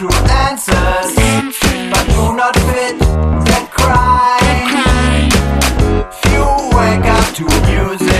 cruel answers, but do not fit the crime. You wake up to music.